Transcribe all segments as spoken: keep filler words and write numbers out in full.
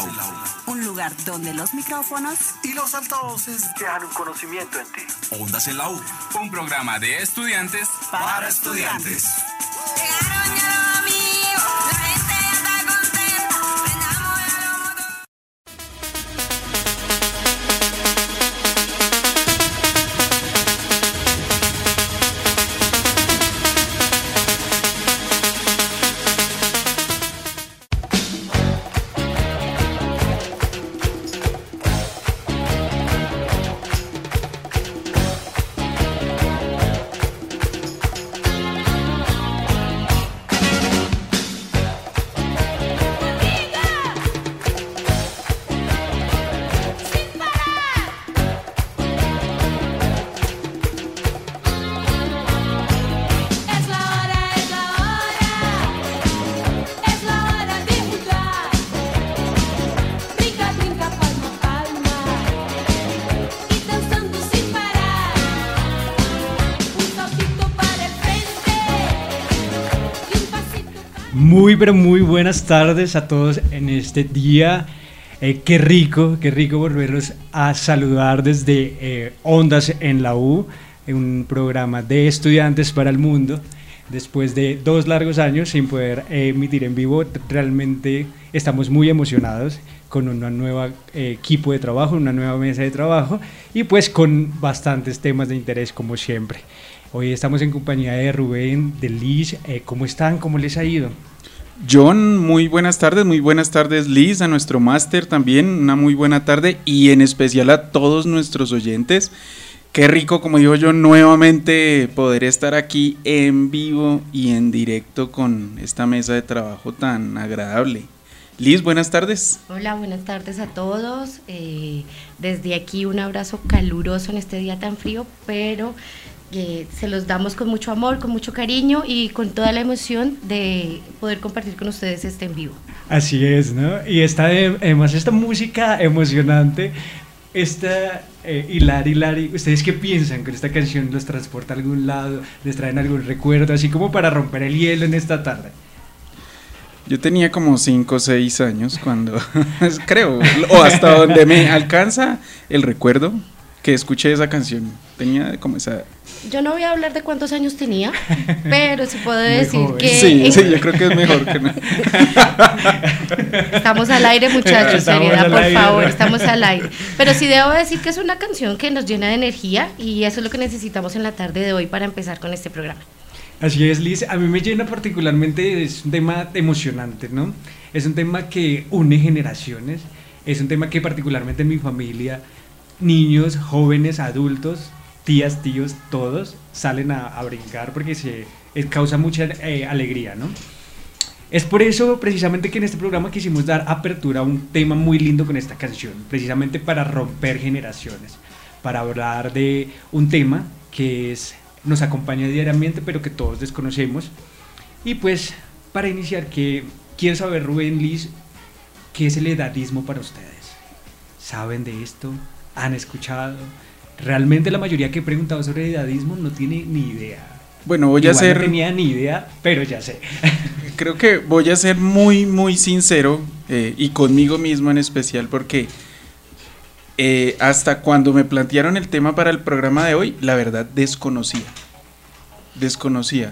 U. Un lugar donde los micrófonos y los altavoces dejan un conocimiento en ti. Ondas en la U. Un programa de estudiantes para, para estudiantes. Llegaron ya los amigos, la gente ya está contenta. Prendamos ya los motores. Muy pero muy buenas tardes a todos en este día. Eh, qué rico, qué rico volverlos a saludar desde eh, Ondas en la U, un programa de estudiantes para el mundo. Después de dos largos años sin poder eh, emitir en vivo, realmente estamos muy emocionados con un nuevo eh, equipo de trabajo, una nueva mesa de trabajo y pues con bastantes temas de interés como siempre. Hoy estamos en compañía de Rubén, de Liz. Eh, ¿Cómo están? ¿Cómo les ha ido? John, muy buenas tardes, muy buenas tardes Liz, a nuestro máster también, una muy buena tarde y en especial a todos nuestros oyentes. Qué rico, como digo yo, nuevamente poder estar aquí en vivo y en directo con esta mesa de trabajo tan agradable. Liz, buenas tardes. Hola, buenas tardes a todos. Eh, desde aquí un abrazo caluroso en este día tan frío, pero que se los damos con mucho amor, con mucho cariño y con toda la emoción de poder compartir con ustedes este en vivo. Así es, ¿no? Y esta, además esta música emocionante, esta eh, Hilari, Hilari, ¿ustedes qué piensan con esta canción? ¿Los transporta a algún lado? ¿Les traen algún recuerdo? Así como para romper el hielo en esta tarde. Yo tenía como cinco o seis años cuando, creo, o hasta donde me alcanza el recuerdo que escuché esa canción. Tenía como esa... Yo no voy a hablar de cuántos años tenía, pero sí puedo decir joven. que... Sí, sí, yo creo que es mejor que no. Estamos al aire, muchachos, Estamos seriedad, al por aire. favor, estamos al aire. Pero sí debo decir que es una canción que nos llena de energía y eso es lo que necesitamos en la tarde de hoy para empezar con este programa. Así es, Liz. A mí me llena particularmente, es un tema emocionante, ¿no? Es un tema que une generaciones, es un tema que particularmente en mi familia, niños, jóvenes, adultos, tías, tíos, todos salen a, a brincar porque se eh, causa mucha eh, alegría, ¿no? Es por eso precisamente que en este programa quisimos dar apertura a un tema muy lindo con esta canción, precisamente para romper generaciones, para hablar de un tema que es, nos acompaña diariamente pero que todos desconocemos. Y pues para iniciar, que quiero saber, Rubén, Liz, ¿qué es el edadismo para ustedes? ¿Saben de esto? ¿Han escuchado? Realmente la mayoría que he preguntado sobre edadismo no tiene ni idea. Bueno, voy Igual a ser... no tenía ni idea, pero ya sé. Creo que voy a ser muy, muy sincero eh, y conmigo mismo en especial porque eh, hasta cuando me plantearon el tema para el programa de hoy, la verdad desconocía. Desconocía.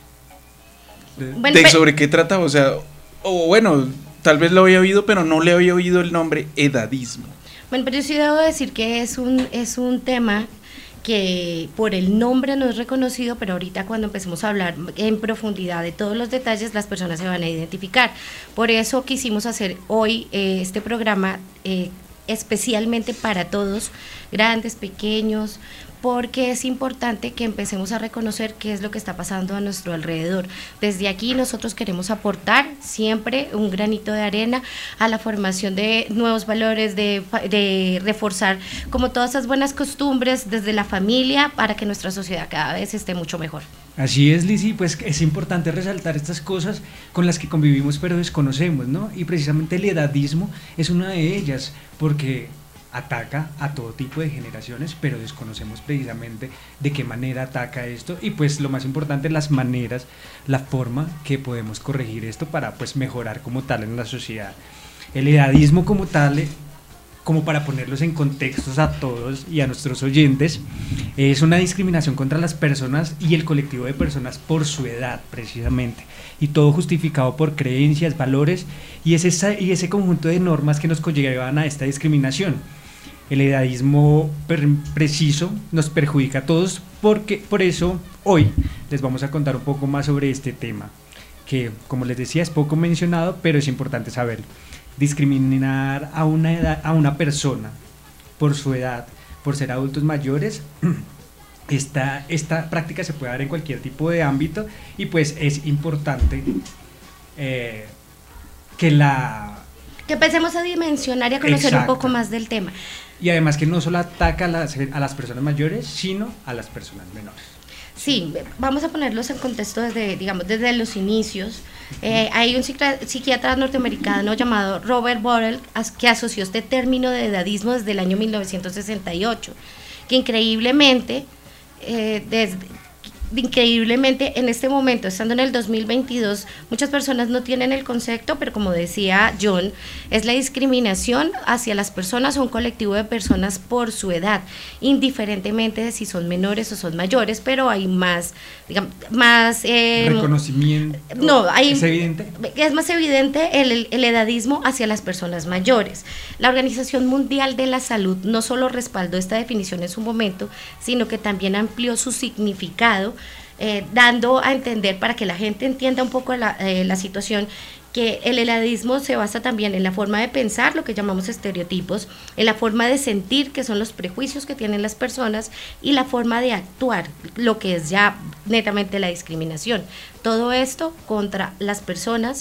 Bueno, ¿De pe- sobre qué trataba? O sea, o bueno, tal vez lo había oído, pero no le había oído el nombre edadismo. Bueno, pero yo sí debo decir que es un, es un tema que por el nombre no es reconocido, pero ahorita cuando empecemos a hablar en profundidad de todos los detalles, las personas se van a identificar. Por eso quisimos hacer hoy eh, este programa eh, especialmente para todos, grandes, pequeños, porque es importante que empecemos a reconocer qué es lo que está pasando a nuestro alrededor. Desde aquí nosotros queremos aportar siempre un granito de arena a la formación de nuevos valores, de, de reforzar como todas esas buenas costumbres desde la familia para que nuestra sociedad cada vez esté mucho mejor. Así es, Liz, y pues es importante resaltar estas cosas con las que convivimos pero desconocemos, ¿no? Y precisamente el edadismo es una de ellas, porque ataca a todo tipo de generaciones, pero desconocemos precisamente de qué manera ataca esto y pues lo más importante, las maneras, la forma que podemos corregir esto para pues mejorar como tal en la sociedad. El edadismo como tal, eh, como para ponerlos en contextos a todos y a nuestros oyentes, es una discriminación contra las personas y el colectivo de personas por su edad, precisamente, y todo justificado por creencias, valores, y es esa, y ese conjunto de normas que nos conllevan a esta discriminación. El edadismo per, preciso nos perjudica a todos, porque por eso hoy les vamos a contar un poco más sobre este tema, que como les decía es poco mencionado, pero es importante saberlo. Discriminar a una edad, a una persona por su edad, por ser adultos mayores, esta, esta práctica se puede dar en cualquier tipo de ámbito, y pues es importante eh, que la... Que empecemos a dimensionar y a conocer Exacto. un poco más del tema. Y además que no solo ataca a las, a las personas mayores, sino a las personas menores. Sí, vamos a ponerlos en contexto desde, digamos, desde los inicios. Eh, hay un psiquiatra, psiquiatra norteamericano llamado Robert Boyle que asoció este término de edadismo desde el año mil novecientos sesenta y ocho, que increíblemente, eh, desde, increíblemente en este momento, estando en el dos mil veintidós, muchas personas no tienen el concepto, pero como decía John, es la discriminación hacia las personas o un colectivo de personas por su edad, indiferentemente de si son menores o son mayores, pero hay más, digamos, más... Eh, Reconocimiento. No, hay, ¿Es evidente? Es más evidente el, el edadismo hacia las personas mayores. La Organización Mundial de la Salud no solo respaldó esta definición en su momento, sino que también amplió su significado, eh, dando a entender, para que la gente entienda un poco la, eh, la situación, que el edadismo se basa también en la forma de pensar, lo que llamamos estereotipos, en la forma de sentir, que son los prejuicios que tienen las personas, y la forma de actuar, lo que es ya netamente la discriminación. Todo esto contra las personas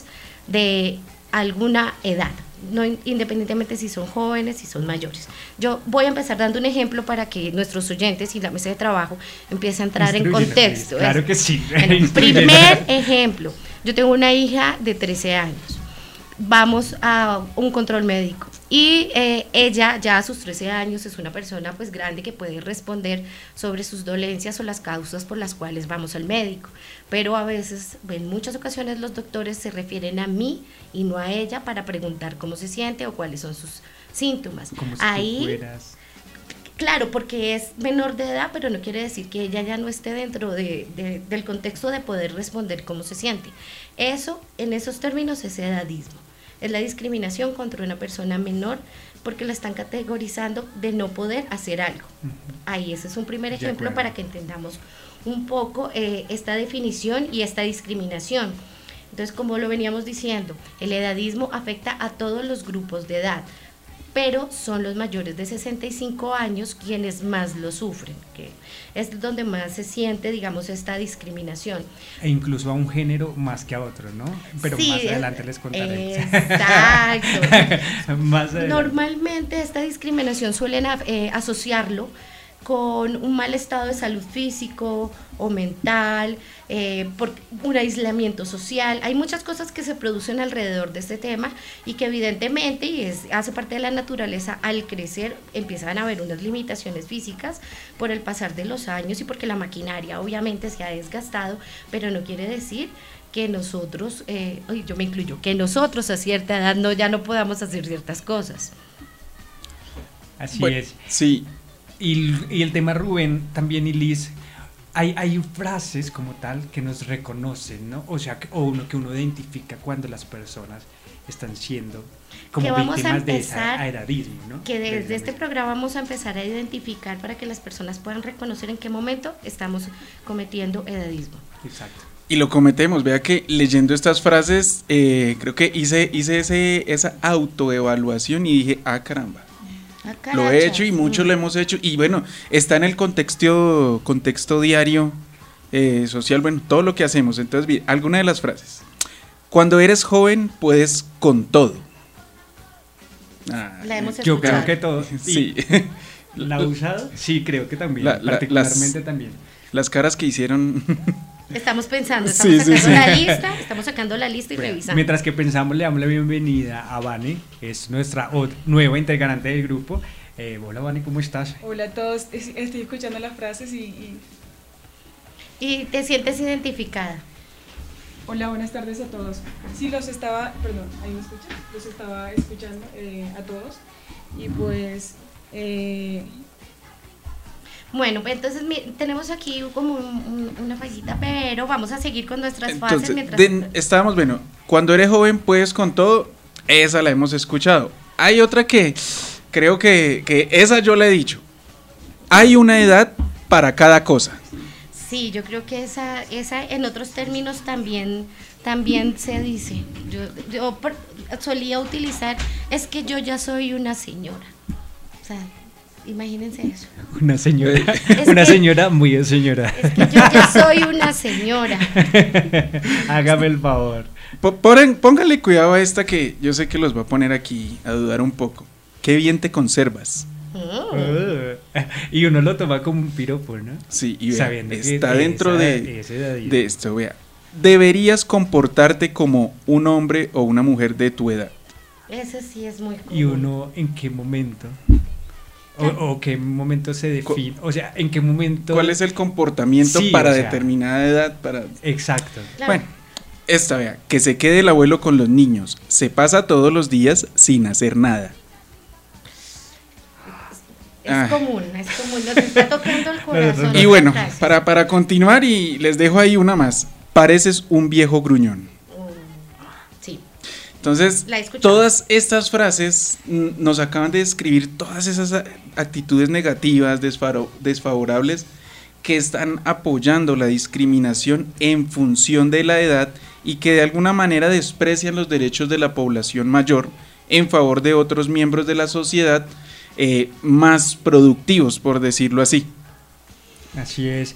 de alguna edad, no independientemente si son jóvenes, si son mayores. Yo voy a empezar dando un ejemplo para que nuestros oyentes y la mesa de trabajo empiece a entrar en contexto. Claro que sí. Bueno, primer ejemplo, yo tengo una hija de trece años, vamos a un control médico y eh, ella ya a sus trece años es una persona pues grande que puede responder sobre sus dolencias o las causas por las cuales vamos al médico, pero a veces, en muchas ocasiones los doctores se refieren a mí y no a ella para preguntar cómo se siente o cuáles son sus síntomas. Como si Ahí, tú fueras... Claro, porque es menor de edad, pero no quiere decir que ella ya no esté dentro de, de, del contexto de poder responder cómo se siente. Eso, en esos términos, es edadismo. Es la discriminación contra una persona menor porque la están categorizando de no poder hacer algo. Uh-huh. Ahí ese es un primer ejemplo para que entendamos un poco eh, esta definición y esta discriminación. Entonces, como lo veníamos diciendo, el edadismo afecta a todos los grupos de edad, pero son los mayores de sesenta y cinco años quienes más lo sufren, que es donde más se siente, digamos, esta discriminación. E incluso a un género más que a otro, ¿no? Pero sí, más adelante les contaré. Exacto. Más adelante. Normalmente esta discriminación suelen eh, asociarlo con un mal estado de salud físico o mental, eh, por un aislamiento social. Hay muchas cosas que se producen alrededor de este tema y que evidentemente, y es, hace parte de la naturaleza, al crecer empiezan a haber unas limitaciones físicas por el pasar de los años y porque la maquinaria obviamente se ha desgastado, pero no quiere decir que nosotros, eh, yo me incluyo, que nosotros a cierta edad no, ya no podamos hacer ciertas cosas. Así bueno, es. Sí. Y, y el tema Rubén también y Liz, hay, hay frases como tal que nos reconocen, ¿no? O sea, que, o uno, que uno identifica cuando las personas están siendo como víctimas de ese edadismo, ¿no? Que desde este programa vamos a empezar a identificar para que las personas puedan reconocer en qué momento estamos cometiendo edadismo. Exacto. Y lo cometemos, vea que leyendo estas frases, eh, creo que hice, hice ese, esa autoevaluación y dije, ah, caramba. Ah, lo he hecho y muchos mm. lo hemos hecho y bueno, está en el contexto, contexto diario, eh, social, bueno, todo lo que hacemos. Entonces, bien, alguna de las frases. Cuando eres joven puedes con todo. Ah, la hemos yo creo que todo. Sí. ¿La ha usado? Sí, creo que también, la, la, particularmente las, también. Las caras que hicieron... Estamos pensando, estamos sí, sacando sí, sí. la lista, estamos sacando la lista y bueno, revisando. Mientras que pensamos, le damos la bienvenida a Vane, es nuestra nueva integrante del grupo. Eh, hola Vane, ¿cómo estás? Hola a todos, estoy escuchando las frases y... Y, ¿Y te sientes identificada? Hola, buenas tardes a todos. Sí, los estaba, perdón, ahí me escuchan, los estaba escuchando eh, a todos y pues... Eh, Bueno, pues entonces mi- tenemos aquí como un- un- una fallita, pero vamos a seguir con nuestras fases Entonces, mientras... de- estábamos, bueno, cuando eres joven puedes con todo, esa la hemos escuchado. Hay otra que creo que, que esa yo la he dicho. Hay una edad para cada cosa. Sí, yo creo que esa, esa en otros términos también, también se dice. Yo, yo por- solía utilizar, es que yo ya soy una señora. O sea, imagínense eso. Una señora, Es una que- señora muy señora. Es que yo ya soy una señora. Hágame el favor. Po- ponen- Póngale cuidado a esta que yo sé que los va a poner aquí a dudar un poco. Qué bien te conservas. Mm. Uh, y uno lo toma como un piropo, ¿no? Sí, y vea, Sabiendo que está dentro esa- de, esa edad- de esto, vea. Deberías comportarte como un hombre o una mujer de tu edad. Ese sí es muy común. Y uno, ¿en qué momento? O, o qué momento se define, o sea, ¿en qué momento? ¿Cuál es el comportamiento Sí, para o sea, determinada edad? Para... Exacto. Claro. Bueno, esta vea, que se quede el abuelo con los niños. Se pasa todos los días sin hacer nada. Es Ah. común, es común, nos está tocando el corazón. Y esta bueno, frase. para, para continuar y les dejo ahí una más. Pareces un viejo gruñón. Mm, sí, Entonces, La he escuchado. todas estas frases mm, nos acaban de describir todas esas a- actitudes negativas, desfaro- desfavorables, que están apoyando la discriminación en función de la edad y que de alguna manera desprecian los derechos de la población mayor en favor de otros miembros de la sociedad eh, más productivos, por decirlo así. Así es.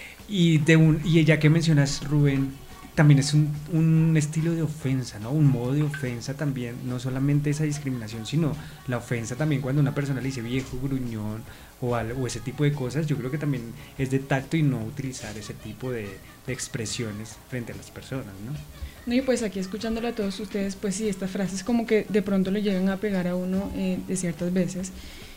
Y, de un, y ya que mencionas, Rubén, también es un, un estilo de ofensa, ¿no? Un modo de ofensa también, no solamente esa discriminación, sino la ofensa también cuando una persona le dice viejo, gruñón o, algo, o ese tipo de cosas. Yo creo que también es de tacto y no utilizar ese tipo de, de expresiones frente a las personas, ¿no? No, y pues aquí escuchándolo a todos ustedes, pues sí, estas frases como que de pronto le llegan a pegar a uno eh, de ciertas veces.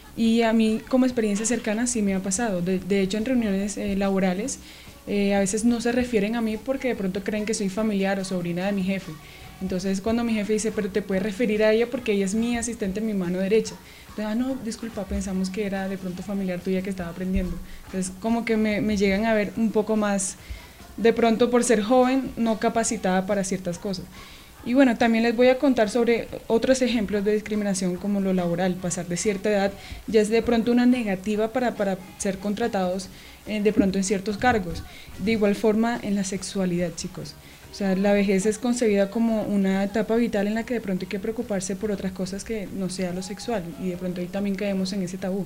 Y a mí como experiencia cercana sí me ha pasado. De, de hecho en reuniones eh, laborales eh, a veces no se refieren a mí porque de pronto creen que soy familiar o sobrina de mi jefe. Entonces cuando mi jefe dice, pero te puedes referir a ella porque ella es mi asistente, mi mano derecha. Entonces, ah, no, disculpa, pensamos que era de pronto familiar tuya que estaba aprendiendo. Entonces como que me, me llegan a ver un poco más, de pronto por ser joven, no capacitada para ciertas cosas. Y bueno, también les voy a contar sobre otros ejemplos de discriminación como lo laboral. Pasar de cierta edad ya es de pronto una negativa para, para ser contratados eh, de pronto en ciertos cargos. De igual forma en la sexualidad, chicos. O sea, la vejez es concebida como una etapa vital en la que de pronto hay que preocuparse por otras cosas que no sea lo sexual. Y de pronto ahí también caemos en ese tabú.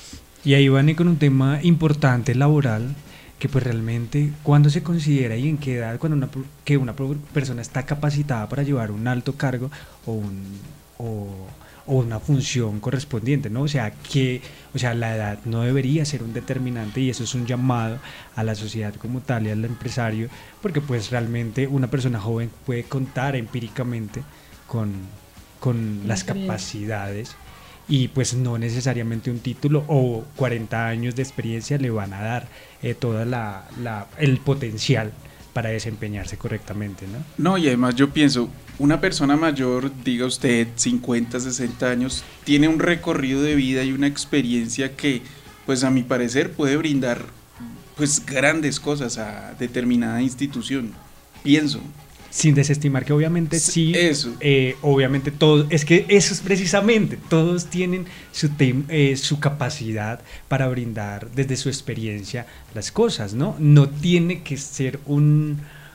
Y ahí van con un tema importante laboral, que pues realmente cuando se considera y en qué edad cuando una, pro- que una pro- persona está capacitada para llevar un alto cargo o, un, o, o una función correspondiente, ¿no? O sea, que, o sea, la edad no debería ser un determinante y eso es un llamado a la sociedad como tal y al empresario, porque pues realmente una persona joven puede contar empíricamente con, con las Experiencia. capacidades y pues no necesariamente un título o cuarenta años de experiencia le van a dar eh, toda la, la el potencial para desempeñarse correctamente, ¿no? No, y además yo pienso, una persona mayor, diga usted, cincuenta, sesenta años, tiene un recorrido de vida y una experiencia que, pues a mi parecer, puede brindar pues grandes cosas a determinada institución, pienso. Sin desestimar que obviamente sí, Eso. eh, obviamente todo, es que eso es precisamente, todos tienen su, tem- eh, su capacidad para brindar desde su experiencia las cosas, ¿no? No tiene que ser un,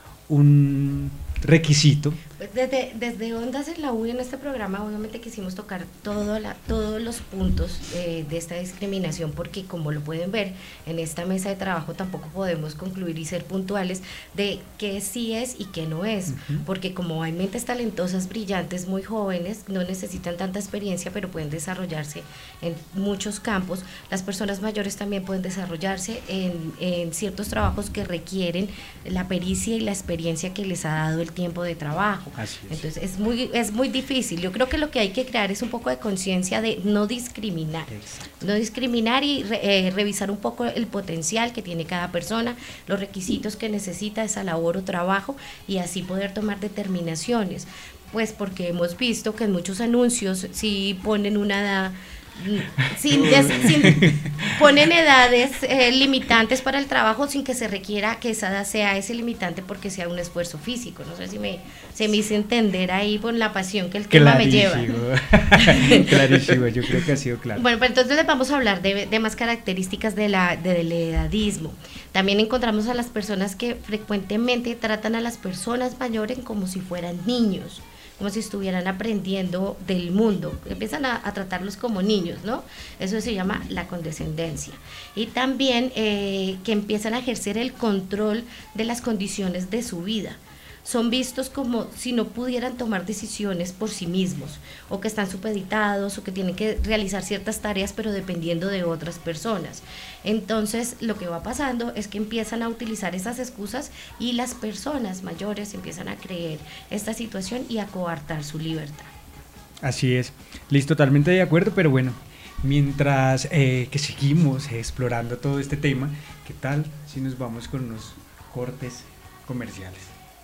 un requisito. Desde, desde Ondas en la U en este programa obviamente quisimos tocar todo la, todos los puntos eh, de esta discriminación porque como lo pueden ver en esta mesa de trabajo tampoco podemos concluir y ser puntuales de qué sí es y qué no es, Ujú. porque como hay mentes talentosas, brillantes, muy jóvenes, no necesitan tanta experiencia pero pueden desarrollarse en muchos campos, las personas mayores también pueden desarrollarse en, en ciertos trabajos que requieren la pericia y la experiencia que les ha dado el tiempo de trabajo. trabajo. Así es. Entonces es muy, es muy difícil. Yo creo que lo que hay que crear es un poco de conciencia de no discriminar. Exacto. No discriminar y re- eh, revisar un poco el potencial que tiene cada persona, los requisitos que necesita esa labor o trabajo y así poder tomar determinaciones. Pues porque hemos visto que en muchos anuncios sí ponen una edad, sin, des- sin- ponen edades eh, limitantes para el trabajo sin que se requiera que esa edad sea ese limitante porque sea un esfuerzo físico. No sé si me, se me hice entender ahí por la pasión que el tema me lleva. Clarísimo, yo creo que ha sido claro. Bueno, pues entonces les vamos a hablar de, de más características de la, de- del edadismo. También encontramos a las personas que frecuentemente tratan a las personas mayores como si fueran niños, como si estuvieran aprendiendo del mundo, empiezan a, a tratarlos como niños, ¿no? Eso se llama la condescendencia. Y también eh, que empiezan a ejercer el control de las condiciones de su vida. Son vistos como si no pudieran tomar decisiones por sí mismos, o que están supeditados, o que tienen que realizar ciertas tareas, pero dependiendo de otras personas. Entonces, lo que va pasando es que empiezan a utilizar esas excusas y las personas mayores empiezan a creer esta situación y a coartar su libertad. Así es, Liz, totalmente de acuerdo, pero bueno, mientras eh, que seguimos explorando todo este tema, ¿qué tal si nos vamos con unos cortes comerciales?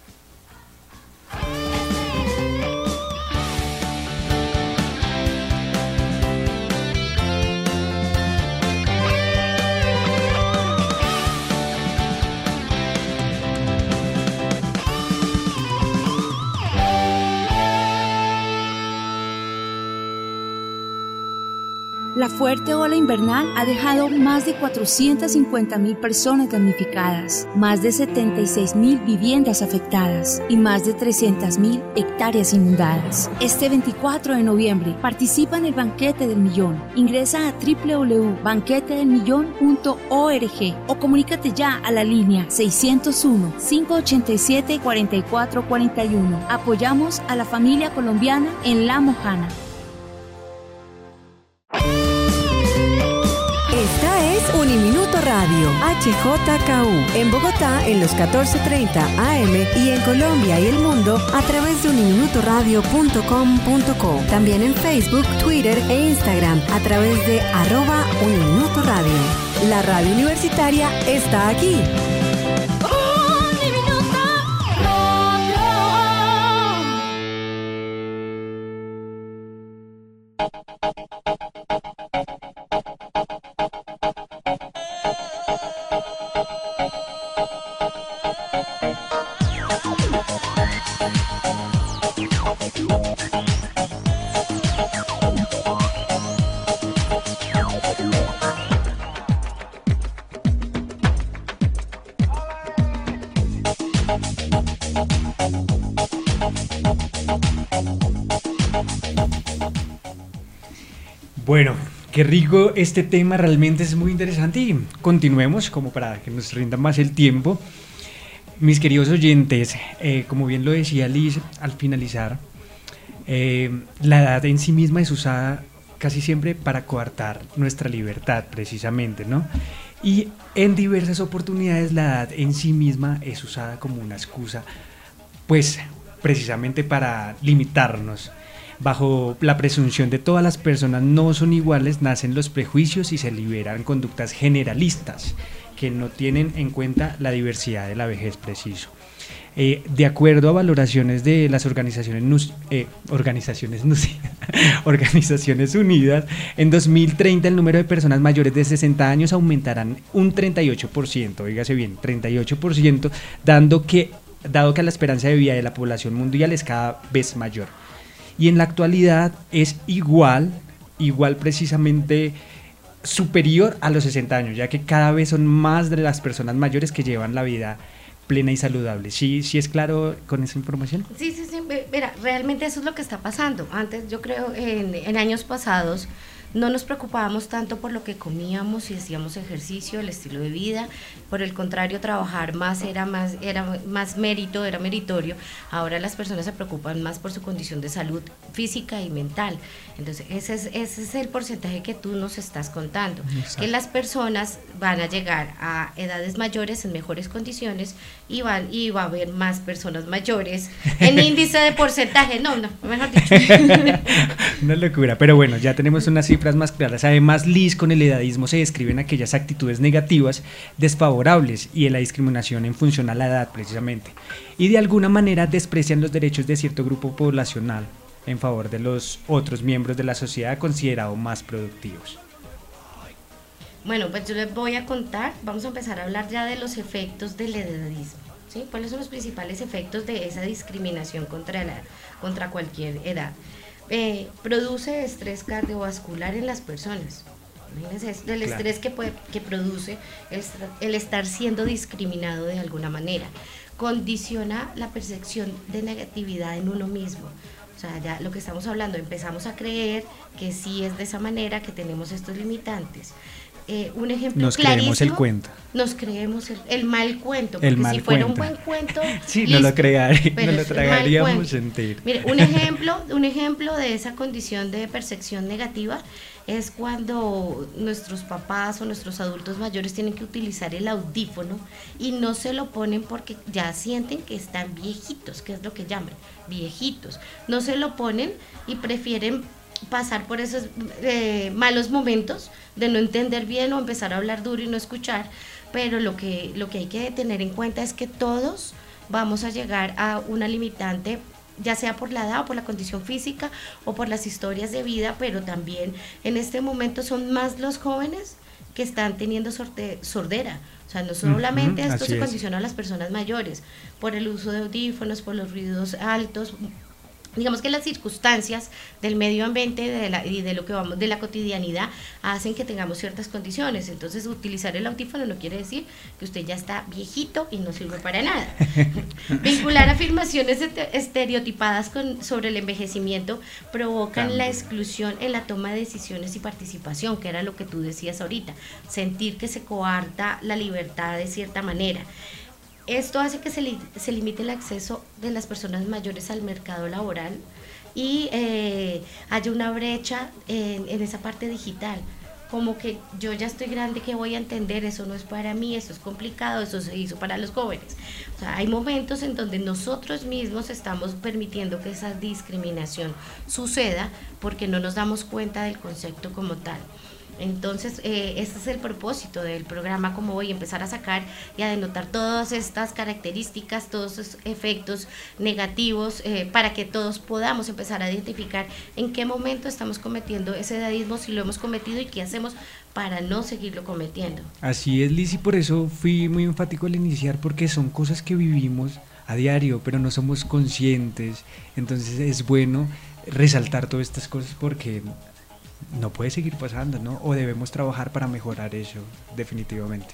La fuerte ola invernal ha dejado más de cuatrocientas cincuenta mil personas damnificadas, más de setenta y seis mil viviendas afectadas y más de trescientas mil hectáreas inundadas. Este veinticuatro de noviembre participa en el Banquete del Millón. Ingresa a doble u doble u doble u punto banquete del millón punto org o comunícate ya a la línea seiscientos uno, cinco ochenta y siete, cuarenta y cuatro cuarenta y uno. Apoyamos a la familia colombiana en La Mojana. Esta es Uniminuto Radio, H J K U, en Bogotá en los catorce treinta A M y en Colombia y el mundo a través de uniminuto radio punto com punto co. También en Facebook, Twitter e Instagram a través de arroba Uniminuto Radio. La radio universitaria está aquí. Bueno, qué rico este tema, realmente es muy interesante y continuemos como para que nos rinda más el tiempo. Mis queridos oyentes, eh, como bien lo decía Liz al finalizar, eh, la edad en sí misma es usada casi siempre para coartar nuestra libertad precisamente, ¿no? Y en diversas oportunidades la edad en sí misma es usada como una excusa, pues precisamente para limitarnos. Bajo la presunción de todas las personas no son iguales, nacen los prejuicios y se liberan conductas generalistas que no tienen en cuenta la diversidad de la vejez, preciso. Eh, de acuerdo a valoraciones de las organizaciones, eh, organizaciones, no sé, Organizaciones Unidas, en dos mil treinta el número de personas mayores de sesenta años aumentarán un treinta y ocho por ciento, oígase bien, treinta y ocho por ciento, dando que, dado que la esperanza de vida de la población mundial es cada vez mayor. Y en la actualidad es igual, igual precisamente superior a los sesenta años, ya que cada vez son más de las personas mayores que llevan la vida plena y saludable. ¿Sí, sí es claro con esa información? Sí, sí, sí, mira, realmente eso es lo que está pasando. Antes, yo creo, en, en años pasados, no nos preocupábamos tanto por lo que comíamos y hacíamos ejercicio, el estilo de vida, por el contrario, trabajar más era más, era más mérito, era meritorio. Ahora las personas se preocupan más por su condición de salud física y mental. Entonces, ese es, ese es el porcentaje que tú nos estás contando. Exacto. Que las personas van a llegar a edades mayores en mejores condiciones y, van, y va a haber más personas mayores en índice de porcentaje. No, no, mejor dicho. Una locura, pero bueno, ya tenemos unas cifras más claras. Además, Liz, con el edadismo se describen aquellas actitudes negativas, desfavorables y de la discriminación en función a la edad precisamente. Y de alguna manera desprecian los derechos de cierto grupo poblacional en favor de los otros miembros de la sociedad considerados más productivos. Bueno, pues yo les voy a contar, vamos a empezar a hablar ya de los efectos del edadismo, ¿sí? ¿Cuáles son los principales efectos de esa discriminación contra, la, contra cualquier edad? Eh, produce estrés cardiovascular en las personas. Imagínense del claro. estrés que, puede, que produce el, el estar siendo discriminado de alguna manera. Condiciona la percepción de negatividad en uno mismo. O sea, ya lo que estamos hablando, empezamos a creer que sí es de esa manera, que tenemos estos limitantes. Eh, un ejemplo nos clarísimo, creemos el cuento. Nos creemos el, el mal cuento, porque el mal si fuera cuento. un buen cuento, sí, listo, no lo, crear, no lo tragaríamos cuento. Sentir. Mire, un ejemplo, un ejemplo de esa condición de percepción negativa es cuando nuestros papás o nuestros adultos mayores tienen que utilizar el audífono y no se lo ponen porque ya sienten que están viejitos, que es lo que llaman, viejitos. No se lo ponen y prefieren pasar por esos eh, malos momentos de no entender bien o empezar a hablar duro y no escuchar, pero lo que, lo que hay que tener en cuenta es que todos vamos a llegar a una limitante, ya sea por la edad o por la condición física o por las historias de vida, pero también en este momento son más los jóvenes que están teniendo sorte, sordera. O sea, no solamente uh-huh, esto se condiciona a las personas mayores, por el uso de audífonos, por los ruidos altos. Digamos que las circunstancias del medio ambiente de la, y de lo que vamos de la cotidianidad hacen que tengamos ciertas condiciones. Entonces, utilizar el audífono no quiere decir que usted ya está viejito y no sirve para nada. Vincular afirmaciones estereotipadas con, sobre el envejecimiento provocan Cambio. la exclusión en la toma de decisiones y participación, que era lo que tú decías ahorita. Sentir que se coarta la libertad de cierta manera. Esto hace que se, li se limite el acceso de las personas mayores al mercado laboral y eh, haya una brecha en, en esa parte digital, como que yo ya estoy grande, que voy a entender, eso no es para mí, eso es complicado, eso se hizo para los jóvenes. O sea, hay momentos en donde nosotros mismos estamos permitiendo que esa discriminación suceda porque no nos damos cuenta del concepto como tal. Entonces, eh, este es el propósito del programa, como voy a empezar a sacar y a denotar todas estas características, todos esos efectos negativos, eh, para que todos podamos empezar a identificar en qué momento estamos cometiendo ese edadismo, si lo hemos cometido y qué hacemos para no seguirlo cometiendo. Así es, Liz, y por eso fui muy enfático al iniciar, porque son cosas que vivimos a diario, pero no somos conscientes. Entonces es bueno resaltar todas estas cosas porque no puede seguir pasando, ¿no? O debemos trabajar para mejorar eso, definitivamente.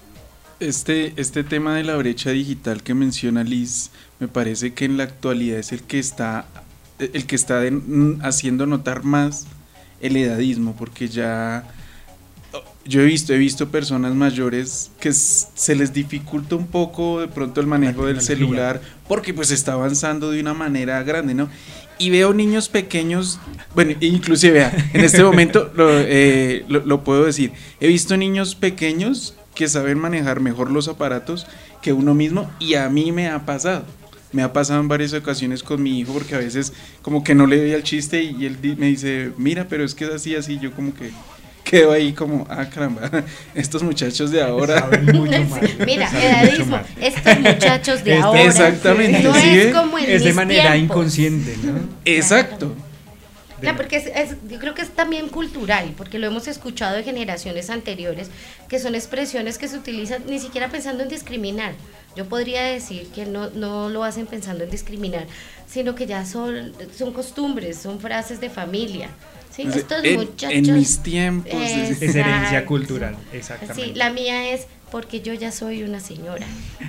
Este, este tema de la brecha digital que menciona Liz, me parece que en la actualidad es el que está, el que está de, haciendo notar más el edadismo, porque ya yo he visto, he visto personas mayores que se les dificulta un poco de pronto el manejo del celular, porque pues está avanzando de una manera grande, ¿no? Y veo niños pequeños, bueno, inclusive vea, en este momento lo, eh, lo, lo puedo decir, he visto niños pequeños que saben manejar mejor los aparatos que uno mismo, y a mí me ha pasado, me ha pasado en varias ocasiones con mi hijo, porque a veces como que no le doy el chiste y él me dice, mira, pero es que es así, así, yo como que quedo ahí como, ah caramba, estos muchachos de ahora saben mucho más. Sí, mira, edadismo, estos muchachos de este, ahora, exactamente, no ¿sí es como en es de mis manera tiempos. Inconsciente, ¿no? Exacto. Claro, porque es, es, yo creo que es también cultural, porque lo hemos escuchado de generaciones anteriores, que son expresiones que se utilizan ni siquiera pensando en discriminar. Yo podría decir que no, no lo hacen pensando en discriminar, sino que ya son, son costumbres, son frases de familia, Sí, Entonces, estos en, muchachos. en mis tiempos. Exacto. Es herencia cultural, exactamente. Sí, la mía es porque yo ya soy una señora.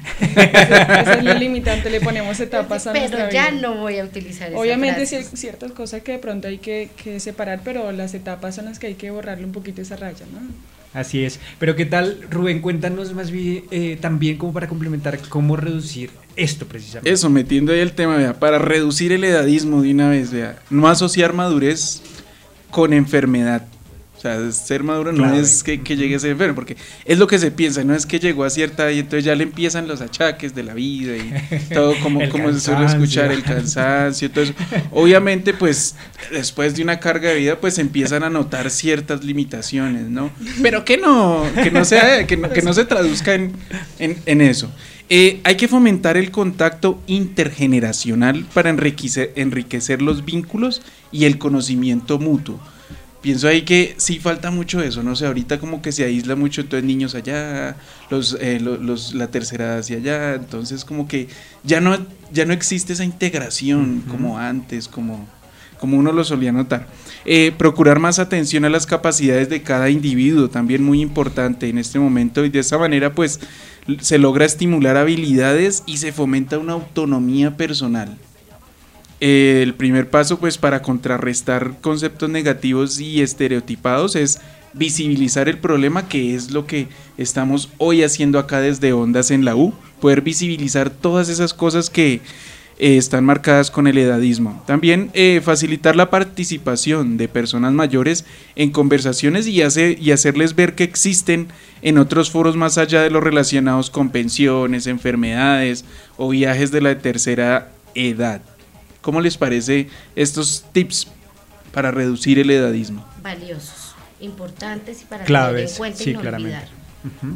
Esa es la limitante, le ponemos etapas a nuestra Pero ya vida. no voy a utilizar esa Obviamente sí frase. hay ciertas cosas que de pronto hay que, que separar, pero las etapas son las que hay que borrarle un poquito esa raya, ¿no? Así es. Pero ¿qué tal, Rubén? Cuéntanos más bien eh, también como para complementar cómo reducir esto precisamente. Eso, metiendo ahí el tema, vea, para reducir el edadismo de una vez, vea, no asociar madurez con enfermedad. O sea, ser maduro no Clave. es que, que llegue a ser enfermo, porque es lo que se piensa, no es que llegó a cierta edad y entonces ya le empiezan los achaques de la vida y todo, como, El como se suele cansancio. escuchar, el cansancio, todo eso. Obviamente, pues, después de una carga de vida, pues empiezan a notar ciertas limitaciones, ¿no? Pero que no, que no sea, que no, que no se traduzca en, en, en eso. Eh, hay que fomentar el contacto intergeneracional para enriquecer, enriquecer los vínculos y el conocimiento mutuo. Pienso ahí que sí falta mucho eso, no sé, ahorita como que se aísla mucho, entonces niños allá, los, eh, los, los la tercera edad hacia allá, entonces como que ya no, ya no existe esa integración uh-huh. como antes, como, como uno lo solía notar. Eh, procurar más atención a las capacidades de cada individuo, también muy importante en este momento, y de esa manera pues se logra estimular habilidades y se fomenta una autonomía personal. Eh, el primer paso pues para contrarrestar conceptos negativos y estereotipados es visibilizar el problema, que es lo que estamos hoy haciendo acá desde Ondas en la U, poder visibilizar todas esas cosas que eh, están marcadas con el edadismo. También eh, facilitar la participación de personas mayores en conversaciones y, hace, y hacerles ver que existen en otros foros más allá de los relacionados con pensiones, enfermedades o viajes de la tercera edad. ¿Cómo les parece estos tips para reducir el edadismo? Valiosos, importantes y para Claves, tener en cuenta sí, y no claramente. olvidar. Uh-huh.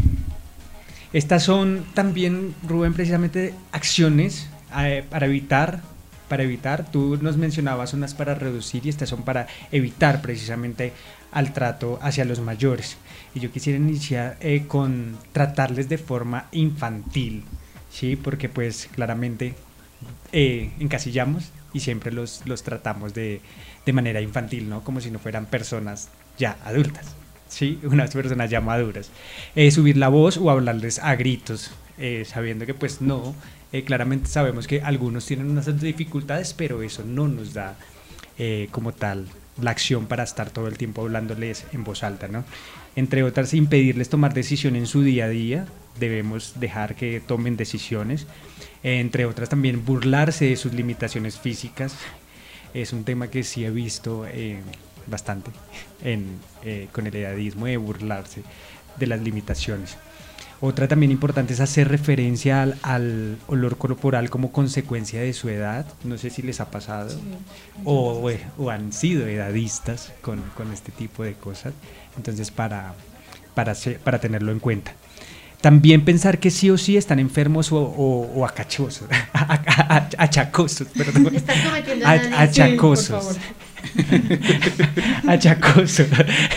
Estas son también, Rubén, precisamente acciones eh, para evitar, para evitar, tú nos mencionabas unas para reducir y estas son para evitar precisamente al trato hacia los mayores. Y yo quisiera iniciar eh, con tratarles de forma infantil, ¿sí? Porque pues claramente Eh, encasillamos y siempre los, los tratamos de, de manera infantil, ¿no? Como si no fueran personas ya adultas, ¿sí? Unas personas ya maduras. Eh, subir la voz o hablarles a gritos, eh, sabiendo que pues no, eh, claramente sabemos que algunos tienen unas dificultades, pero eso no nos da eh, como tal la acción para estar todo el tiempo hablándoles en voz alta, ¿no? Entre otras, impedirles tomar decisión en su día a día, debemos dejar que tomen decisiones. Entre otras también burlarse de sus limitaciones físicas, es un tema que sí he visto eh, bastante en, eh, con el edadismo, de burlarse de las limitaciones. Otra también importante es hacer referencia al, al olor corporal como consecuencia de su edad, no sé si les ha pasado, sí, o, o, o han sido edadistas con, con este tipo de cosas, entonces para, para, para tenerlo en cuenta. También pensar que sí o sí están enfermos o, o, o acachosos, achacosos, perdón. Estás cometiendo Ach, achacosos. Sí, por favor. Achacosos.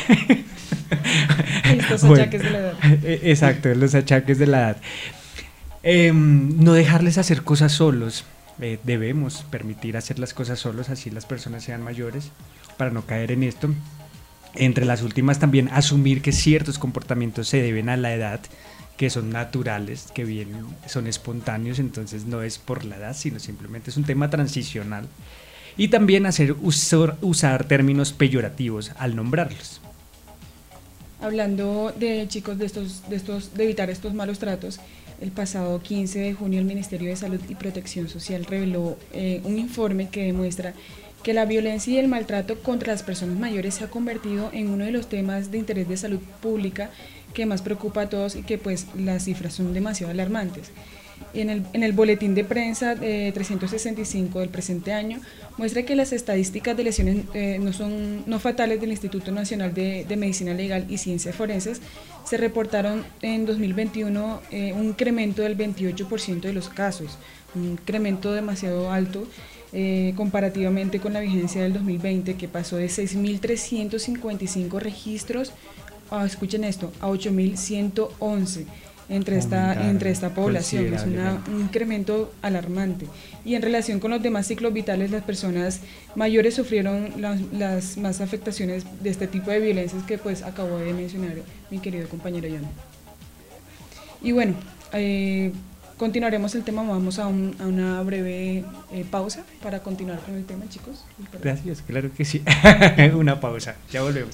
Estos achaques bueno, de la edad. Exacto, los achaques de la edad. Eh, no dejarles hacer cosas solos. Eh, debemos permitir hacer las cosas solos, así las personas sean mayores, para no caer en esto. Entre las últimas también asumir que ciertos comportamientos se deben a la edad, que son naturales, que vienen, son espontáneos, entonces no es por la edad, sino simplemente es un tema transicional. Y también hacer usar, usar términos peyorativos al nombrarlos. Hablando de chicos, de estos, de estos, de evitar estos malos tratos, el pasado quince de junio el Ministerio de Salud y Protección Social reveló eh, un informe que demuestra que la violencia y el maltrato contra las personas mayores se ha convertido en uno de los temas de interés de salud pública que más preocupa a todos y que pues las cifras son demasiado alarmantes. En el, en el boletín de prensa eh, trescientos sesenta y cinco del presente año muestra que las estadísticas de lesiones eh, no, son, no fatales del Instituto Nacional de, de Medicina Legal y Ciencias Forenses se reportaron en dos mil veintiuno eh, un incremento del veintiocho por ciento de los casos, un incremento demasiado alto eh, comparativamente con la vigencia del dos mil veinte, que pasó de seis mil trescientos cincuenta y cinco registros, a, escuchen esto, a ocho mil ciento once. entre esta, Aumentar entre esta población, es una, considerablemente. un incremento alarmante. Y en relación con los demás ciclos vitales, las personas mayores sufrieron las, las más afectaciones de este tipo de violencias que pues acabó de mencionar mi querido compañero John. Y bueno, eh, continuaremos el tema, vamos a, un, a una breve eh, pausa para continuar con el tema, chicos. Gracias, claro que sí. Una pausa, ya volvemos.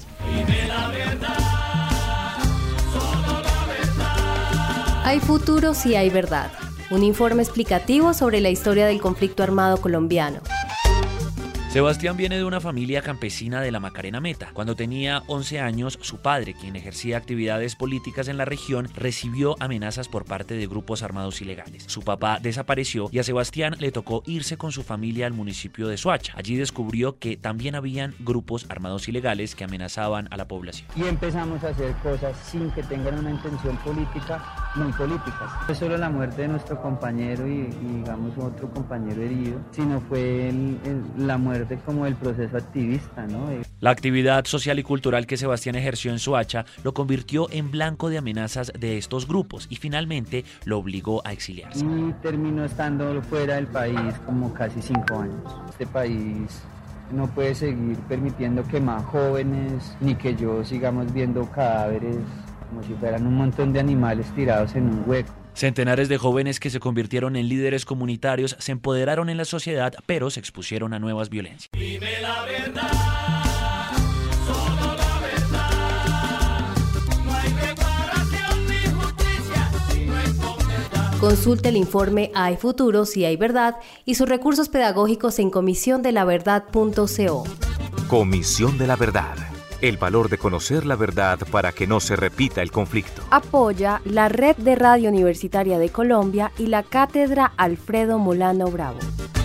Hay futuro si hay verdad. Un informe explicativo sobre la historia del conflicto armado colombiano. Sebastián viene de una familia campesina de la Macarena Meta. Cuando tenía once años, su padre, quien ejercía actividades políticas en la región, recibió amenazas por parte de grupos armados ilegales. Su papá desapareció y a Sebastián le tocó irse con su familia al municipio de Soacha. Allí descubrió que también habían grupos armados ilegales que amenazaban a la población. Y empezamos a hacer cosas sin que tengan una intención política, muy políticas. No solo la muerte de nuestro compañero y, y digamos otro compañero herido, sino fue el, el, la muerte como el proceso activista, ¿no? La actividad social y cultural que Sebastián ejerció en Soacha lo convirtió en blanco de amenazas de estos grupos y finalmente lo obligó a exiliarse. Y terminó estando fuera del país como casi cinco años. Este país no puede seguir permitiendo que más jóvenes ni que yo sigamos viendo cadáveres como si fueran un montón de animales tirados en un hueco. Centenares de jóvenes que se convirtieron en líderes comunitarios se empoderaron en la sociedad, pero se expusieron a nuevas violencias. Dime la verdad, solo la verdad. No hay reparación ni justicia si no es con verdad. Consulte el informe Hay futuro si hay verdad y sus recursos pedagógicos en comisión de la verdad punto co. Comisión de la Verdad. El valor de conocer la verdad para que no se repita el conflicto. Apoya la Red de Radio Universitaria de Colombia y la Cátedra Alfredo Molano Bravo.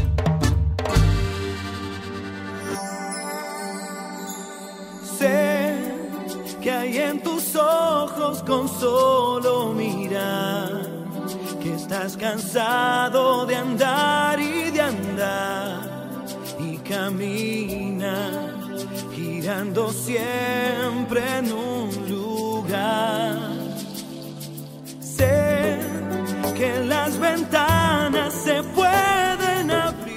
Sé que hay en tus ojos con solo mirar, que estás cansado de andar y de andar y camina girando siempre en un lugar. Sé que las ventanas se pueden abrir.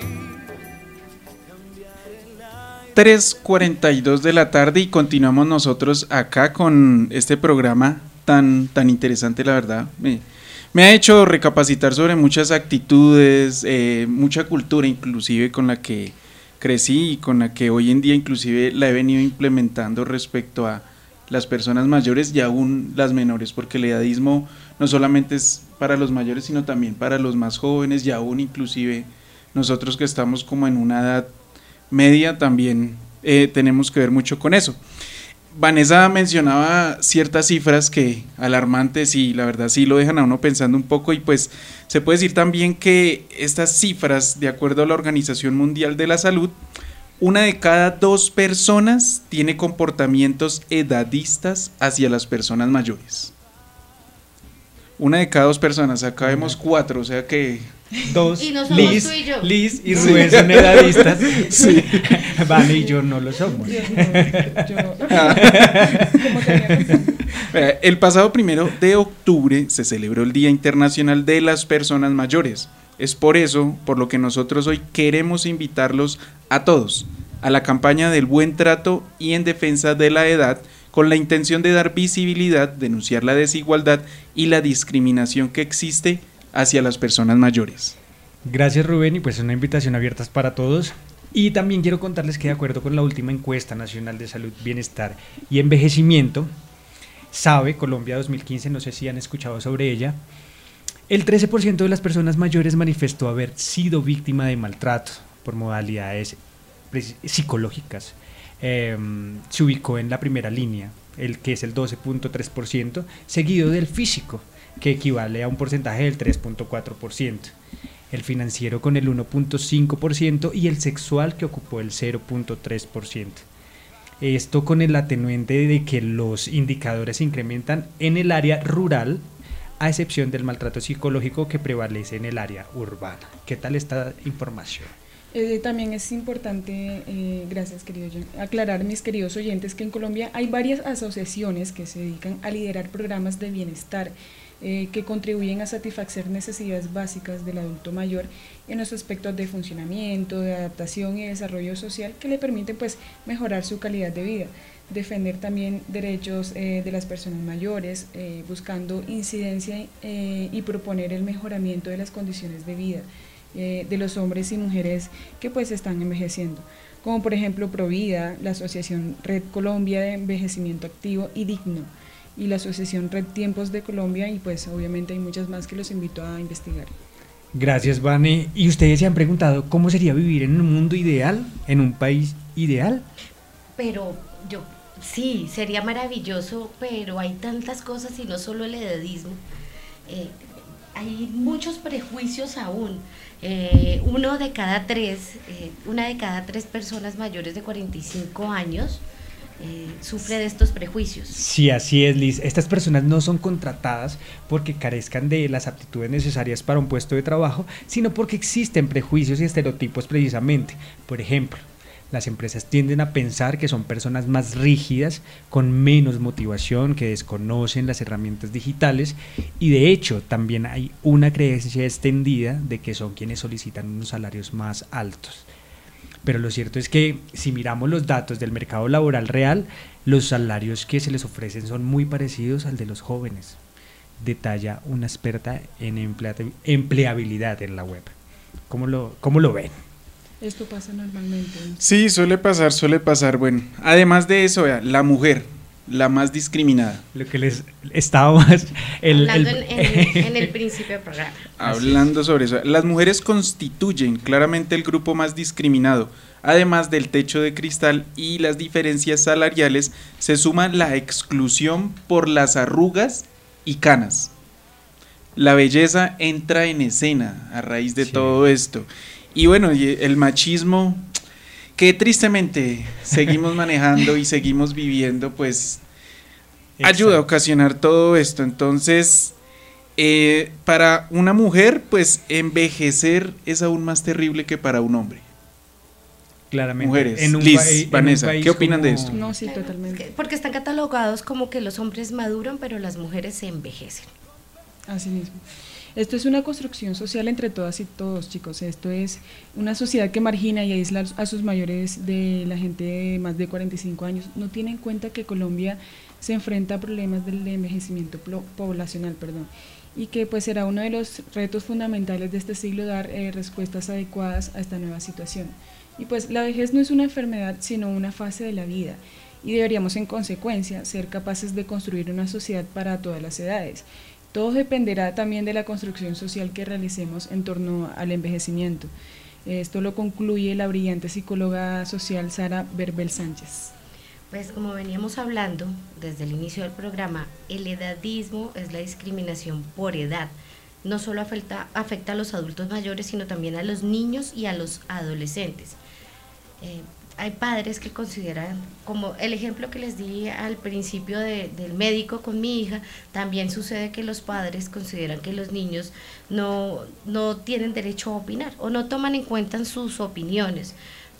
tres cuarenta y dos de la tarde y continuamos nosotros acá con este programa tan, tan interesante, la verdad. Me, me ha hecho recapacitar sobre muchas actitudes, eh, mucha cultura inclusive con la que crecí y con la que hoy en día inclusive la he venido implementando respecto a las personas mayores y aún las menores, porque el edadismo no solamente es para los mayores, sino también para los más jóvenes y aún inclusive nosotros que estamos como en una edad media también eh, tenemos que ver mucho con eso. Vanessa mencionaba ciertas cifras que alarmantes y la verdad sí lo dejan a uno pensando un poco y pues se puede decir también que estas cifras, de acuerdo a la Organización Mundial de la Salud, una de cada dos personas tiene comportamientos edadistas hacia las personas mayores. Una de cada dos personas, acá vemos cuatro, o sea que dos, y no somos Liz, tú y yo. Liz y Rubén son edadistas. Sí. Vane y yo no lo somos. Dios mío, yo, ¿cómo tenemos? El pasado primero de octubre se celebró el Día Internacional de las Personas Mayores. Es por eso, por lo que nosotros hoy queremos invitarlos a todos a la campaña del buen trato y en defensa de la edad, con la intención de dar visibilidad, denunciar la desigualdad y la discriminación que existe hacia las personas mayores. Gracias, Rubén, y pues una invitación abierta para todos. Y también quiero contarles que de acuerdo con la última encuesta nacional de salud, bienestar y envejecimiento, SABE Colombia dos mil quince, no sé si han escuchado sobre ella, el trece por ciento de las personas mayores manifestó haber sido víctima de maltrato por modalidades psicológicas. Eh, se ubicó en la primera línea, el que es el doce punto tres por ciento, seguido del físico, que equivale a un porcentaje del tres punto cuatro por ciento, el financiero con el uno punto cinco por ciento y el sexual, que ocupó el cero punto tres por ciento. Esto con el atenuante de que los indicadores se incrementan en el área rural, a excepción del maltrato psicológico que prevalece en el área urbana. ¿Qué tal esta información? Eh, también es importante, eh, gracias querido John, aclarar, mis queridos oyentes, que en Colombia hay varias asociaciones que se dedican a liderar programas de bienestar eh, que contribuyen a satisfacer necesidades básicas del adulto mayor en los aspectos de funcionamiento, de adaptación y desarrollo social que le permiten pues mejorar su calidad de vida, defender también derechos eh, de las personas mayores, eh, buscando incidencia eh, y proponer el mejoramiento de las condiciones de vida eh, de los hombres y mujeres que pues están envejeciendo, como por ejemplo Provida, la Asociación Red Colombia de Envejecimiento Activo y Digno, y la Asociación Red Tiempos de Colombia, y pues obviamente hay muchas más que los invito a investigar. Gracias, Vane. ¿Y ustedes se han preguntado cómo sería vivir en un mundo ideal, en un país ideal? Pero yo, sí, sería maravilloso, pero hay tantas cosas y no solo el edadismo. Eh, hay muchos prejuicios aún. Eh, uno de cada tres, eh, una de cada tres personas mayores de cuarenta y cinco años eh, sufre de estos prejuicios. Sí, así es, Liz. Estas personas no son contratadas porque carezcan de las aptitudes necesarias para un puesto de trabajo, sino porque existen prejuicios y estereotipos precisamente. Por ejemplo, las empresas tienden a pensar que son personas más rígidas, con menos motivación, que desconocen las herramientas digitales, y de hecho también hay una creencia extendida de que son quienes solicitan unos salarios más altos. Pero lo cierto es que si miramos los datos del mercado laboral real, los salarios que se les ofrecen son muy parecidos al de los jóvenes, detalla una experta en empleabilidad en la web. ¿Cómo lo, cómo lo ven? Esto pasa normalmente. Sí, suele pasar, suele pasar. Bueno, además de eso, vea, la mujer, la más discriminada. Lo que les estábamos el, hablando el, en, en, en el principio del programa. Hablando sobre eso, las mujeres constituyen claramente el grupo más discriminado. Además del techo de cristal y las diferencias salariales, se suma la exclusión por las arrugas y canas. La belleza entra en escena a raíz de sí. todo esto. Y bueno, el machismo que tristemente seguimos manejando y seguimos viviendo, pues Exacto. ayuda a ocasionar todo esto. Entonces, eh, para una mujer, pues envejecer es aún más terrible que para un hombre. Claramente. Mujeres, en un Liz, país, Vanessa, ¿qué opinan como... de esto? No, sí, totalmente. Porque están catalogados como que los hombres maduran, pero las mujeres se envejecen. Así mismo. Esto es una construcción social entre todas y todos, chicos. Esto es una sociedad que margina y aísla a sus mayores de la gente de más de cuarenta y cinco años. No tiene en cuenta que Colombia se enfrenta a problemas del envejecimiento poblacional, perdón, y que pues será uno de los retos fundamentales de este siglo dar eh, respuestas adecuadas a esta nueva situación. Y pues la vejez no es una enfermedad, sino una fase de la vida, y deberíamos en consecuencia ser capaces de construir una sociedad para todas las edades. Todo dependerá también de la construcción social que realicemos en torno al envejecimiento. Esto lo concluye la brillante psicóloga social Sara Berbel Sánchez. Pues como veníamos hablando desde el inicio del programa, el edadismo es la discriminación por edad. No solo afecta, afecta a los adultos mayores, sino también a los niños y a los adolescentes. Eh, hay padres que consideran, como el ejemplo que les di al principio de, del médico con mi hija, también sucede que los padres consideran que los niños no, no tienen derecho a opinar o no toman en cuenta sus opiniones,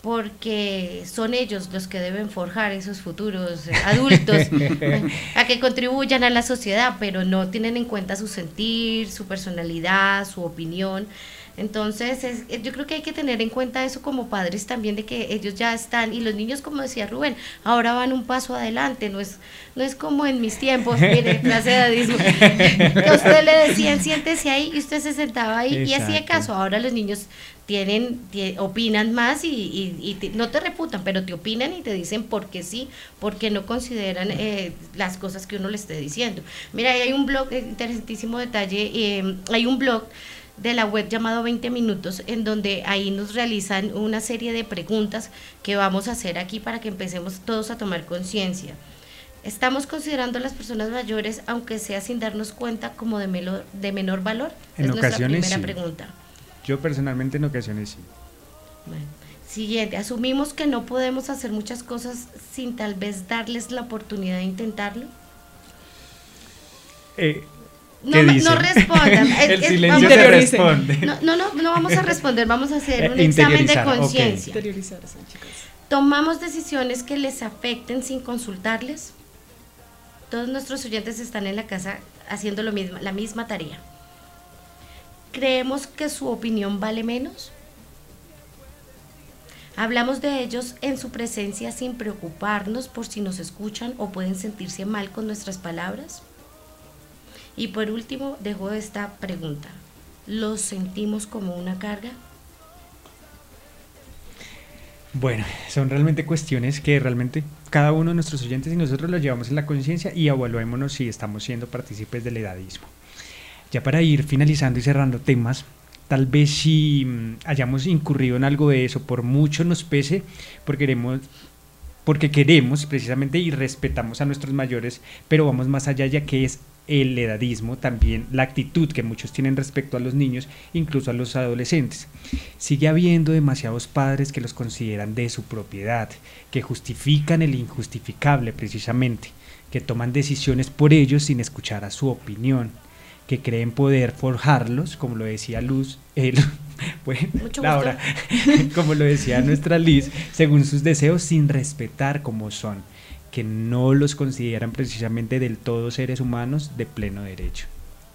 porque son ellos los que deben forjar esos futuros adultos a que contribuyan a la sociedad, pero no tienen en cuenta su sentir, su personalidad, su opinión. Entonces es, yo creo que hay que tener en cuenta eso como padres también, de que ellos ya están, y los niños, como decía Rubén, ahora van un paso adelante, no es no es como en mis tiempos, mire, clase de edadismo, que a usted le decían siéntese ahí y usted se sentaba ahí. Exacto. Y hacía caso. Ahora los niños tienen, tienen opinan más y, y, y te, no te reputan, pero te opinan y te dicen por qué sí, porque no consideran eh, las cosas que uno le esté diciendo. Mira, ahí hay un blog, interesantísimo detalle, eh, hay un blog de la web llamado veinte minutos, en donde ahí nos realizan una serie de preguntas que vamos a hacer aquí para que empecemos todos a tomar conciencia. ¿Estamos considerando a las personas mayores, aunque sea sin darnos cuenta, como de, menor, de menor valor? En es ocasiones nuestra primera sí. pregunta. Yo personalmente en ocasiones sí. Bueno, siguiente, asumimos que no podemos hacer muchas cosas sin tal vez darles la oportunidad de intentarlo. Eh, No, no respondan. El es, silencio se responde. No, no, no, no vamos a responder, vamos a hacer un examen de conciencia. Okay. ¿Tomamos decisiones que les afecten sin consultarles? Todos nuestros oyentes están en la casa haciendo lo mismo, la misma tarea. ¿Creemos que su opinión vale menos? Hablamos de ellos en su presencia sin preocuparnos por si nos escuchan o pueden sentirse mal con nuestras palabras. Y por último, dejo esta pregunta. ¿Los sentimos como una carga? Bueno, son realmente cuestiones que realmente cada uno de nuestros oyentes y nosotros los llevamos en la conciencia y evaluémonos si estamos siendo partícipes del edadismo. Ya para ir finalizando y cerrando temas, tal vez si mmm, hayamos incurrido en algo de eso, por mucho nos pese, porque queremos, porque queremos precisamente y respetamos a nuestros mayores, pero vamos más allá, ya que es el edadismo, también la actitud que muchos tienen respecto a los niños, incluso a los adolescentes. Sigue habiendo demasiados padres que los consideran de su propiedad, que justifican el injustificable precisamente, que toman decisiones por ellos sin escuchar a su opinión, que creen poder forjarlos, como lo decía Luz, eh, bueno, Laura, como lo decía nuestra Liz, según sus deseos, sin respetar cómo son, que no los consideran precisamente del todo seres humanos de pleno derecho.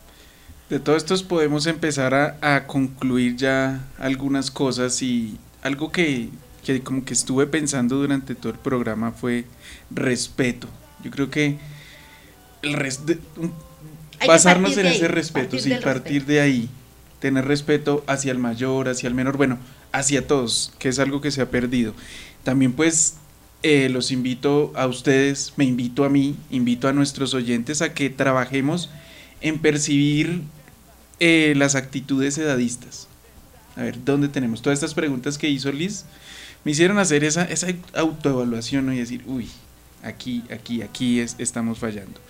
De todos estos podemos empezar a, a concluir ya algunas cosas, y algo que, que como que estuve pensando durante todo el programa fue respeto. Yo creo que el res, de, un, basarnos en ese respeto, partir, sí, partir respeto. de ahí, tener respeto hacia el mayor, hacia el menor, bueno, hacia todos, que es algo que se ha perdido. También pues eh, los invito a ustedes, me invito a mí, invito a nuestros oyentes a que trabajemos en percibir eh, las actitudes edadistas. A ver, ¿dónde tenemos? Todas estas preguntas que hizo Liz me hicieron hacer esa, esa autoevaluación, ¿no? Y decir, uy, aquí, aquí, aquí es, estamos fallando.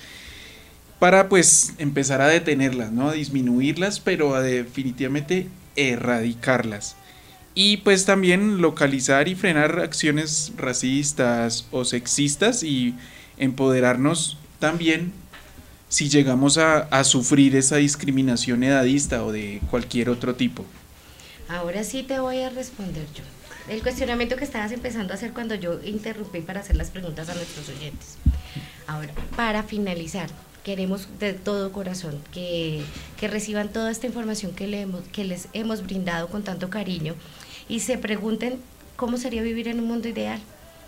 Para pues empezar a detenerlas, ¿no? A disminuirlas, pero a definitivamente erradicarlas. Y pues también localizar y frenar acciones racistas o sexistas y empoderarnos también si llegamos a, a sufrir esa discriminación edadista o de cualquier otro tipo. Ahora sí te voy a responder yo. El cuestionamiento que estabas empezando a hacer cuando yo interrumpí para hacer las preguntas a nuestros oyentes. Ahora, para finalizar, queremos de todo corazón que, que reciban toda esta información que, le hemos, que les hemos brindado con tanto cariño y se pregunten cómo sería vivir en un mundo ideal,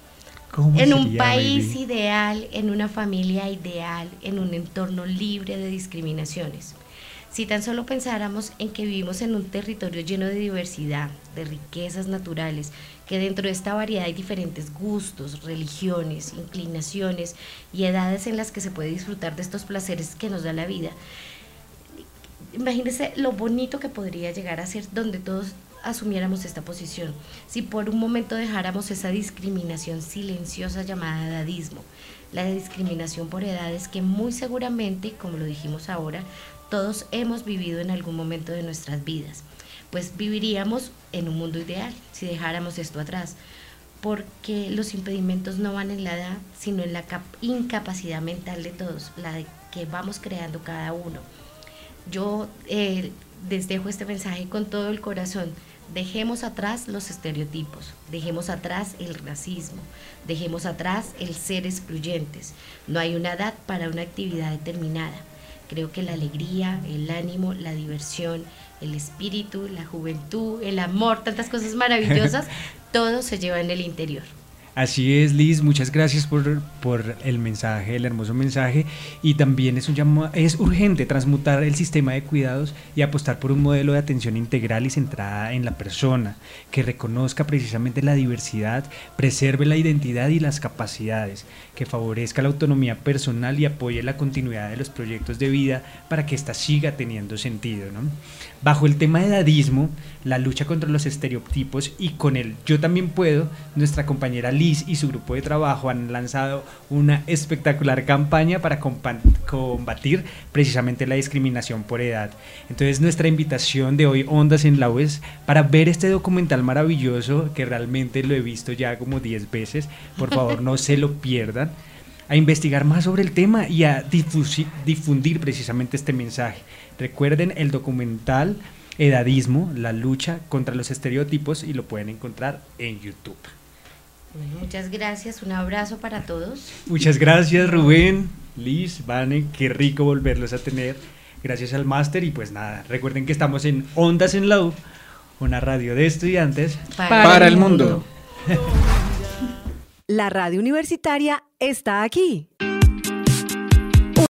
en un país vivir? ideal, en una familia ideal, en un entorno libre de discriminaciones. Si tan solo pensáramos en que vivimos en un territorio lleno de diversidad, de riquezas naturales, que dentro de esta variedad hay diferentes gustos, religiones, inclinaciones y edades en las que se puede disfrutar de estos placeres que nos da la vida. Imagínense lo bonito que podría llegar a ser donde todos asumiéramos esta posición, si por un momento dejáramos esa discriminación silenciosa llamada edadismo, la discriminación por edades que muy seguramente, como lo dijimos ahora, todos hemos vivido en algún momento de nuestras vidas, pues viviríamos en un mundo ideal si dejáramos esto atrás, porque los impedimentos no van en la edad, sino en la incapacidad mental de todos, la de que vamos creando cada uno. Yo eh, les dejo este mensaje con todo el corazón: dejemos atrás los estereotipos, dejemos atrás el racismo, dejemos atrás el ser excluyentes. No hay una edad para una actividad determinada. Creo que la alegría, el ánimo, la diversión, el espíritu, la juventud, el amor, tantas cosas maravillosas, todo se lleva en el interior. Así es, Liz, muchas gracias por, por el mensaje, el hermoso mensaje, y también es, un llamo, es urgente transmutar el sistema de cuidados y apostar por un modelo de atención integral y centrada en la persona, que reconozca precisamente la diversidad, preserve la identidad y las capacidades, que favorezca la autonomía personal y apoye la continuidad de los proyectos de vida para que ésta siga teniendo sentido, ¿no? Bajo el tema de edadismo, la lucha contra los estereotipos y con el yo también puedo, nuestra compañera Liz y su grupo de trabajo han lanzado una espectacular campaña para combatir precisamente la discriminación por edad. Entonces nuestra invitación de hoy, Ondas en la U, es para ver este documental maravilloso, que realmente lo he visto ya como diez veces, por favor no se lo pierdan, a investigar más sobre el tema y a difundir precisamente este mensaje. Recuerden el documental Edadismo, la lucha contra los estereotipos, y lo pueden encontrar en YouTube. Muchas gracias, un abrazo para todos. Muchas gracias, Rubén. Liz, Vane, qué rico volverlos a tener. Gracias al máster y pues nada, recuerden que estamos en Ondas en la U, una radio de estudiantes para, para el mundo. La radio universitaria está aquí.